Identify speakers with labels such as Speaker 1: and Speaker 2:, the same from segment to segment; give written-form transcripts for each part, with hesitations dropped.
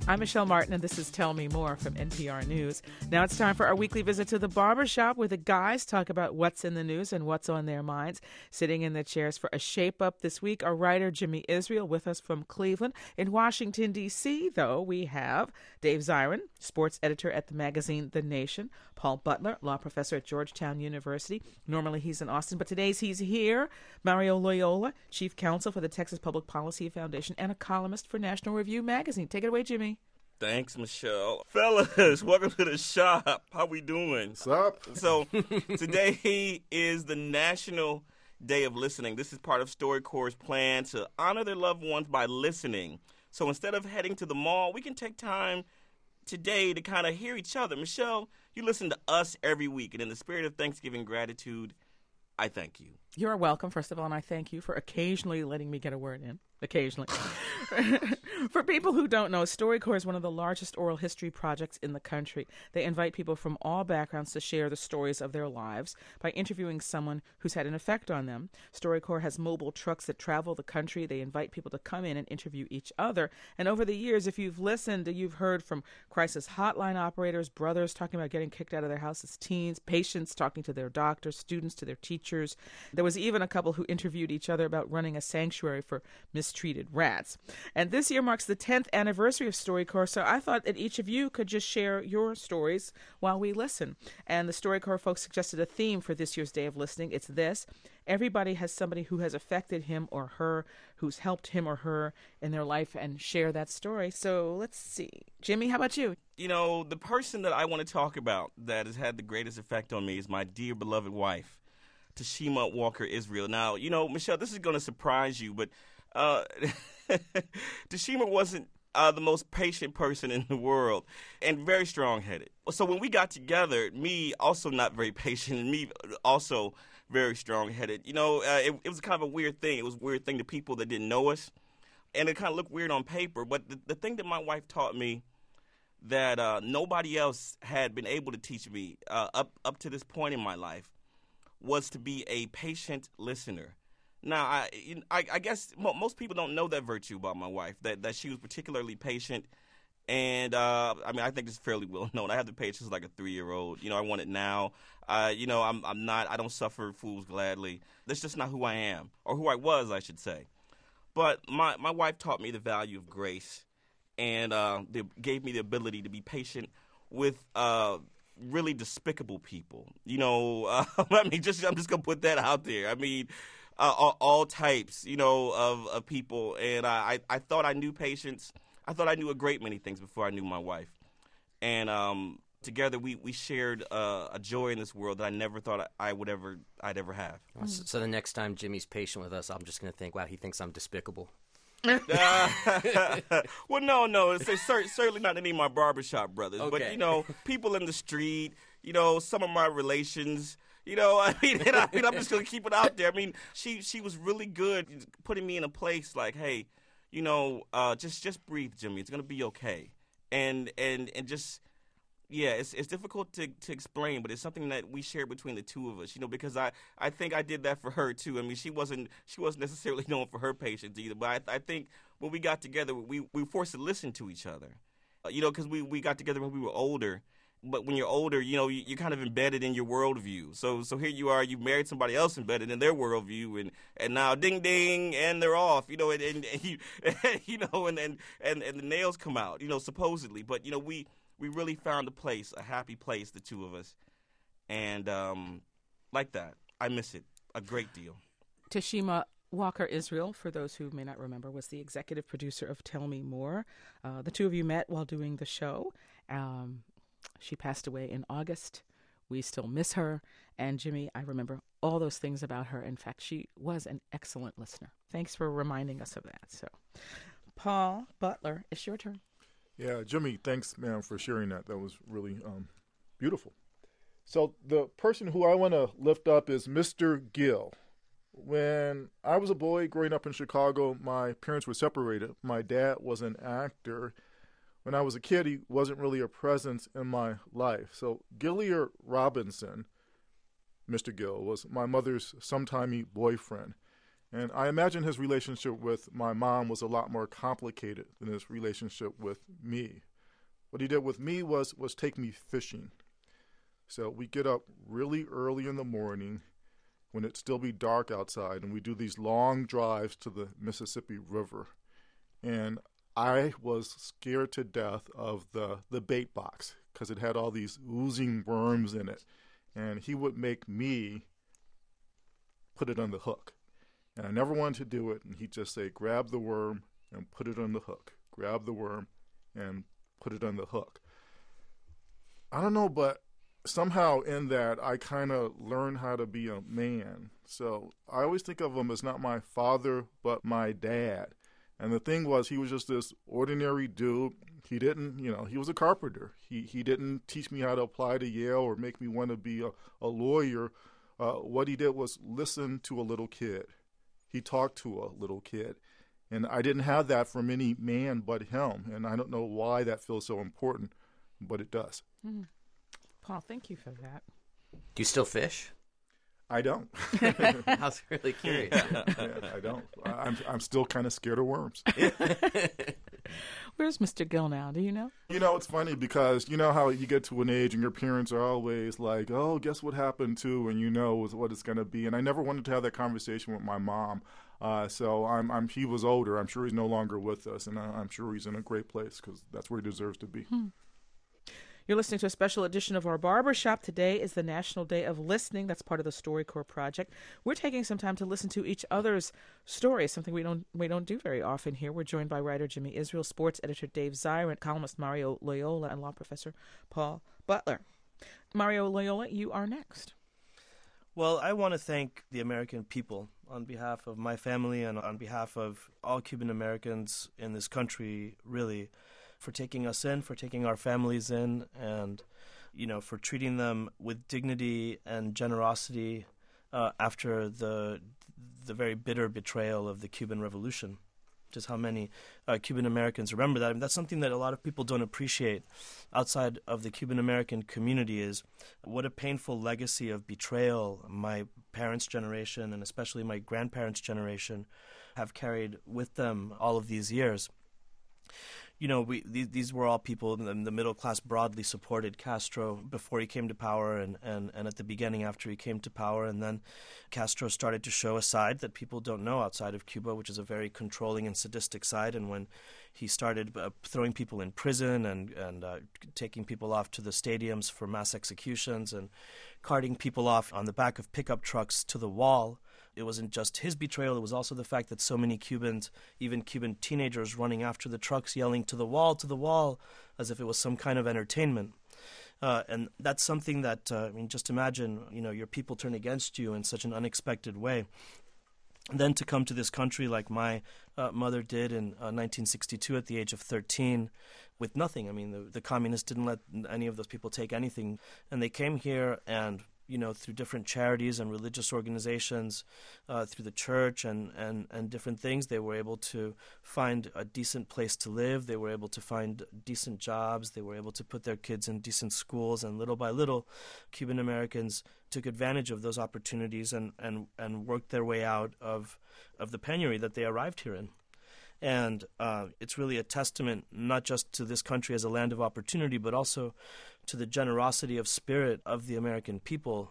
Speaker 1: I'm Michelle Martin, and this is Tell Me More from NPR News. Now it's time for our weekly visit to the barbershop, where the guys talk about what's in the news and what's on their minds. Sitting in the chairs for a shape-up this week, our writer Jimmy Israel with us from Cleveland. In Washington, D.C., though, we have Dave Zirin, sports editor at the magazine The Nation, Paul Butler, law professor at Georgetown University. Normally he's in Austin, but today he's here. Mario Loyola, chief counsel for the Texas Public Policy Foundation and a columnist for National Review magazine. Take it away, Jimmy.
Speaker 2: Thanks, Michelle. Fellas, welcome to the shop. How we doing?
Speaker 3: What's up?
Speaker 2: So today is the National Day of Listening. This is part of StoryCorps' plan to honor their loved ones by listening. So instead of heading to the mall, we can take time today to kind of hear each other. Michelle, you listen to us every week, and in the spirit of Thanksgiving gratitude, I thank you.
Speaker 1: You're welcome, first of all, and I thank you for occasionally letting me get a word in. Occasionally. For people who don't know, StoryCorps is one of the largest oral history projects in the country. They invite people from all backgrounds to share the stories of their lives by interviewing someone who's had an effect on them. StoryCorps has mobile trucks that travel the country. They invite people to come in and interview each other. And over the years, if you've listened, you've heard from crisis hotline operators, brothers talking about getting kicked out of their house as teens, patients talking to their doctors, students to their teachers. There was even a couple who interviewed each other about running a sanctuary for mistreated rats. And this year marks the 10th anniversary of StoryCorps, so I thought that each of you could just share your stories while we listen. And the StoryCorps folks suggested a theme for this year's Day of Listening. It's this: everybody has somebody who has affected him or her, who's helped him or her in their life, and share that story. So let's see. Jimmy, how about you?
Speaker 2: You know, the person that I want to talk about that has had the greatest effect on me is my dear beloved wife, Tashima Walker Israel. Now, you know, Michelle, this is going to surprise you, but Tashima wasn't the most patient person in the world and very strong-headed. So when we got together, me also not very patient and me also very strong-headed. You know, it was kind of a weird thing. It was a weird thing to people that didn't know us, and it kind of looked weird on paper. But the thing that my wife taught me that nobody else had been able to teach me up to this point in my life was to be a patient listener. Now, I guess most people don't know that virtue about my wife, that she was particularly patient. And, I think it's fairly well known. I have the patience like a 3-year-old. You know, I want it now. I don't suffer fools gladly. That's just not who I am, or who I was, I should say. But my wife taught me the value of grace and gave me the ability to be patient with really despicable people. You know, I'm just going to put that out there. I mean, all types, you know, of people. And I thought I knew patience. I thought I knew a great many things before I knew my wife. And together we shared a joy in this world that I never thought I'd ever have.
Speaker 4: So the next time Jimmy's patient with us, I'm just going to think, wow, he thinks I'm despicable.
Speaker 2: Well, no, it's certainly not any of my barbershop brothers.
Speaker 4: Okay.
Speaker 2: But, you know, people in the street, you know, some of my relations. You know, I'm just going to keep it out there. I mean, she was really good putting me in a place like, hey, you know, just breathe, Jimmy. It's going to be okay. And just, yeah, it's difficult to explain, but it's something that we share between the two of us, you know, because I think I did that for her, too. I mean, she wasn't necessarily known for her patience either, but I think when we got together, we were forced to listen to each other, you know, because we got together when we were older. But when you're older, you know, you're kind of embedded in your worldview. So here you are, you married somebody else embedded in their worldview, and now ding ding, and they're off, you know, and you, you know, and the nails come out, you know, supposedly. But you know, we really found a happy place, the two of us, and like that, I miss it a great deal.
Speaker 1: Tashima Walker Israel, for those who may not remember, was the executive producer of Tell Me More. The two of you met while doing the show. She passed away in August. We still miss her. And Jimmy, I remember all those things about her. In fact, she was an excellent listener. Thanks for reminding us of that. So, Paul Butler, it's your turn.
Speaker 3: Yeah, Jimmy, thanks, man, for sharing that. That was really beautiful. So the person who I want to lift up is Mr. Gill. When I was a boy growing up in Chicago, my parents were separated. My dad was an actor. When I was a kid, he wasn't really a presence in my life. So Gilliard Robinson, Mr. Gill, was my mother's sometimey boyfriend. And I imagine his relationship with my mom was a lot more complicated than his relationship with me. What he did with me was take me fishing. So we get up really early in the morning when it still be dark outside, and we do these long drives to the Mississippi River. And I was scared to death of the bait box because it had all these oozing worms in it. And he would make me put it on the hook. And I never wanted to do it, and he'd just say, grab the worm and put it on the hook. Grab the worm and put it on the hook. I don't know, but somehow in that I kind of learned how to be a man. So I always think of him as not my father, but my dad. And the thing was, he was just this ordinary dude. He didn't, he was a carpenter. He didn't teach me how to apply to Yale or make me want to be a lawyer. What he did was listen to a little kid. He talked to a little kid. And I didn't have that from any man but him. And I don't know why that feels so important, but it does.
Speaker 1: Mm. Paul, thank you for that.
Speaker 4: Do you still fish?
Speaker 3: I don't.
Speaker 4: I was really curious.
Speaker 3: Yeah, I don't. I'm still kind of scared of worms.
Speaker 1: Where's Mr. Gill now? Do you know?
Speaker 3: It's funny because you know how you get to an age and your parents are always like, oh, guess what happened to, and what it's going to be. And I never wanted to have that conversation with my mom. So he was older. I'm sure he's no longer with us, and I'm sure he's in a great place because that's where he deserves to be.
Speaker 1: You're listening to a special edition of our Barbershop. Today is the National Day of Listening. That's part of the StoryCorps project. We're taking some time to listen to each other's stories, something we don't do very often here. We're joined by writer Jimmy Israel, sports editor Dave Zirin, columnist Mario Loyola, and law professor Paul Butler. Mario Loyola, you are next.
Speaker 5: Well, I want to thank the American people on behalf of my family and on behalf of all Cuban Americans in this country, really, for taking us in, for taking our families in, and, for treating them with dignity and generosity after the very bitter betrayal of the Cuban Revolution. Just how many Cuban Americans remember that. I mean, that's something that a lot of people don't appreciate outside of the Cuban American community is what a painful legacy of betrayal my parents' generation and especially my grandparents' generation have carried with them all of these years. These were all people in the middle class broadly supported Castro before he came to power and at the beginning after he came to power. And then Castro started to show a side that people don't know outside of Cuba, which is a very controlling and sadistic side. And when he started throwing people in prison and taking people off to the stadiums for mass executions and carting people off on the back of pickup trucks to the wall, it wasn't just his betrayal, it was also the fact that so many Cubans, even Cuban teenagers running after the trucks, yelling to the wall, as if it was some kind of entertainment. And that's something that, just imagine, your people turn against you in such an unexpected way. And then to come to this country like my mother did in 1962 at the age of 13 with nothing. I mean, the communists didn't let any of those people take anything. And they came here and through different charities and religious organizations, through the church and different things, they were able to find a decent place to live. They were able to find decent jobs. They were able to put their kids in decent schools. And little by little, Cuban Americans took advantage of those opportunities and worked their way out of the penury that they arrived here in. And it's really a testament not just to this country as a land of opportunity, but also to the generosity of spirit of the American people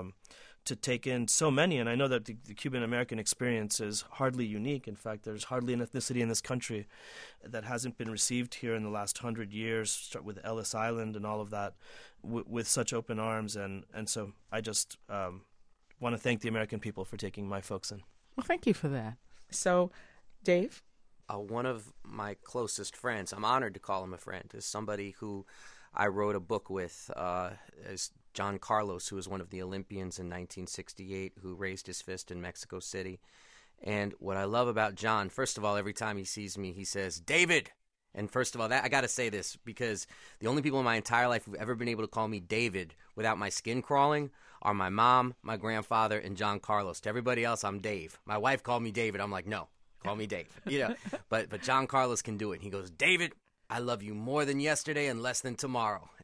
Speaker 5: to take in so many. And I know that the Cuban-American experience is hardly unique. In fact, there's hardly an ethnicity in this country that hasn't been received here in the last 100 years, start with Ellis Island and all of that, with such open arms. And so I just want to thank the American people for taking my folks in.
Speaker 1: Well, thank you for that. So, Dave?
Speaker 4: One of my closest friends, I'm honored to call him a friend, is somebody who I wrote a book with, is John Carlos, who was one of the Olympians in 1968, who raised his fist in Mexico City. And what I love about John, first of all, every time he sees me, he says, David! And first of all, I got to say this, because the only people in my entire life who've ever been able to call me David without my skin crawling are my mom, my grandfather, and John Carlos. To everybody else, I'm Dave. My wife called me David. I'm like, no, call me Dave. But John Carlos can do it. He goes, David, I love you more than yesterday and less than tomorrow.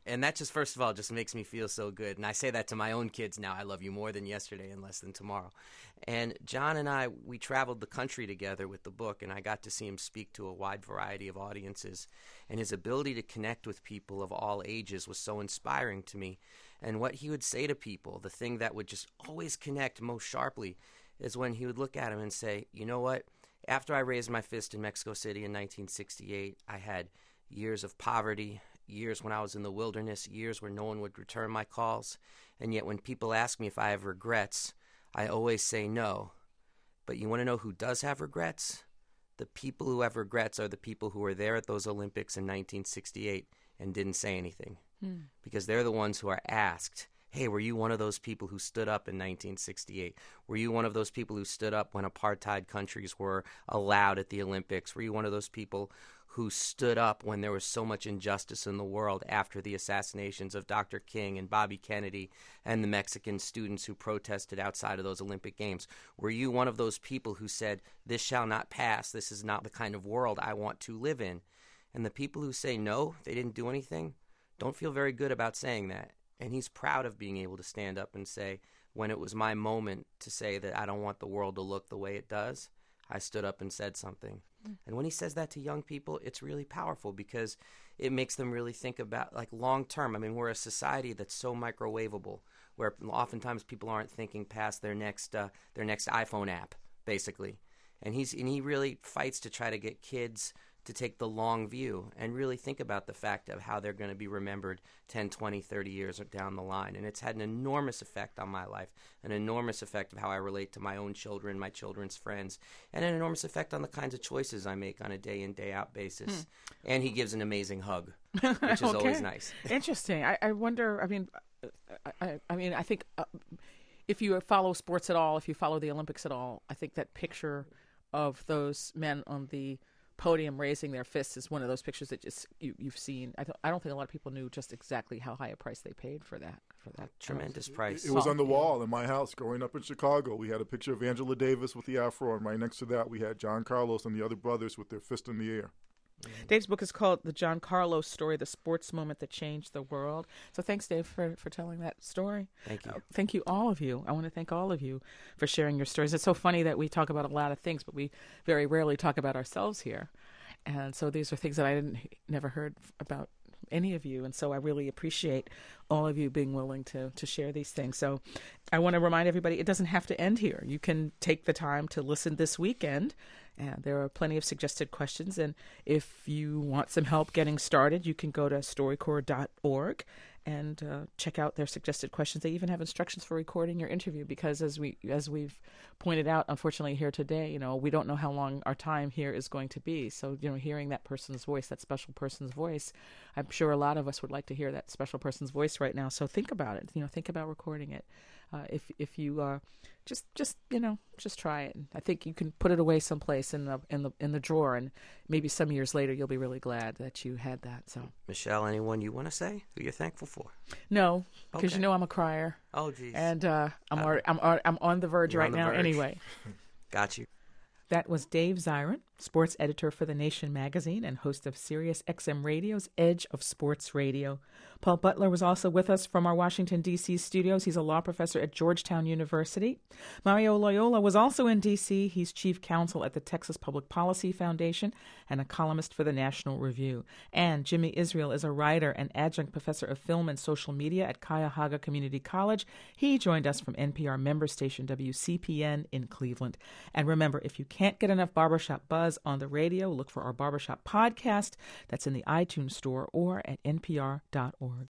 Speaker 4: And that just, first of all, just makes me feel so good. And I say that to my own kids now. I love you more than yesterday and less than tomorrow. And John and I, we traveled the country together with the book, and I got to see him speak to a wide variety of audiences. And his ability to connect with people of all ages was so inspiring to me. And what he would say to people, the thing that would just always connect most sharply, is when he would look at him and say, you know what? After I raised my fist in Mexico City in 1968, I had years of poverty, years when I was in the wilderness, years where no one would return my calls. And yet when people ask me if I have regrets, I always say no. But you want to know who does have regrets? The people who have regrets are the people who were there at those Olympics in 1968 and didn't say anything. Because they're the ones who are asked, hey, were you one of those people who stood up in 1968? Were you one of those people who stood up when apartheid countries were allowed at the Olympics? Were you one of those people who stood up when there was so much injustice in the world after the assassinations of Dr. King and Bobby Kennedy and the Mexican students who protested outside of those Olympic Games? Were you one of those people who said, this shall not pass, this is not the kind of world I want to live in? And the people who say no, they didn't do anything, don't feel very good about saying that. And he's proud of being able to stand up and say, when it was my moment to say that I don't want the world to look the way it does, I stood up and said something. And when he says that to young people, it's really powerful because it makes them really think about, like, long term. I mean, we're a society that's so microwavable, where oftentimes people aren't thinking past their next iPhone app, basically. And he really fights to try to get kids to take the long view and really think about the fact of how they're going to be remembered 10, 20, 30 years down the line. And it's had an enormous effect on my life, an enormous effect of how I relate to my own children, my children's friends, and an enormous effect on the kinds of choices I make on a day-in, day-out basis. And he gives an amazing hug, which is always nice.
Speaker 1: Interesting. I wonder, I think if you follow sports at all, if you follow the Olympics at all, I think that picture of those men on the podium raising their fists is one of those pictures that just you've seen. I don't think a lot of people knew just exactly how high a price they paid for that.
Speaker 4: Tremendous price.
Speaker 3: It was on the wall in my house growing up in Chicago. We had a picture of Angela Davis with the afro, and right next to that we had John Carlos and the other brothers with their fist in the air.
Speaker 1: Dave's book is called The John Carlos Story, The Sports Moment That Changed the World. So thanks, Dave, for telling that story.
Speaker 4: Thank you.
Speaker 1: Thank you, all of you. I want to thank all of you for sharing your stories. It's so funny that we talk about a lot of things, but we very rarely talk about ourselves here. And so these are things that I never heard about any of you. And so I really appreciate all of you being willing to share these things. So I want to remind everybody, it doesn't have to end here. You can take the time to listen this weekend. And there are plenty of suggested questions. And if you want some help getting started, you can go to StoryCorps.org and check out their suggested questions. They even have instructions for recording your interview because, as we've pointed out, unfortunately here today, we don't know how long our time here is going to be. So, hearing that person's voice, that special person's voice, I'm sure a lot of us would like to hear that special person's voice right now. So think about it. Think about recording it. If you just try it. I think you can put it away someplace in the drawer, and maybe some years later you'll be really glad that you had that. So,
Speaker 4: Michelle, anyone you want to say who you're thankful for?
Speaker 1: No, because
Speaker 4: Okay.
Speaker 1: I'm a crier.
Speaker 4: Oh, geez.
Speaker 1: And I'm on the verge
Speaker 4: You're
Speaker 1: right
Speaker 4: on the
Speaker 1: now.
Speaker 4: verge.
Speaker 1: Anyway,
Speaker 4: Got you.
Speaker 1: that was Dave Zirin, sports editor for The Nation magazine and host of Sirius XM Radio's Edge of Sports Radio. Paul Butler was also with us from our Washington, D.C. studios. He's a law professor at Georgetown University. Mario Loyola was also in D.C. He's chief counsel at the Texas Public Policy Foundation and a columnist for the National Review. And Jimmy Israel is a writer and adjunct professor of film and social media at Cuyahoga Community College. He joined us from NPR member station WCPN in Cleveland. And remember, if you can't get enough barbershop buzz on the radio, look for our barbershop podcast that's in the iTunes store or at npr.org.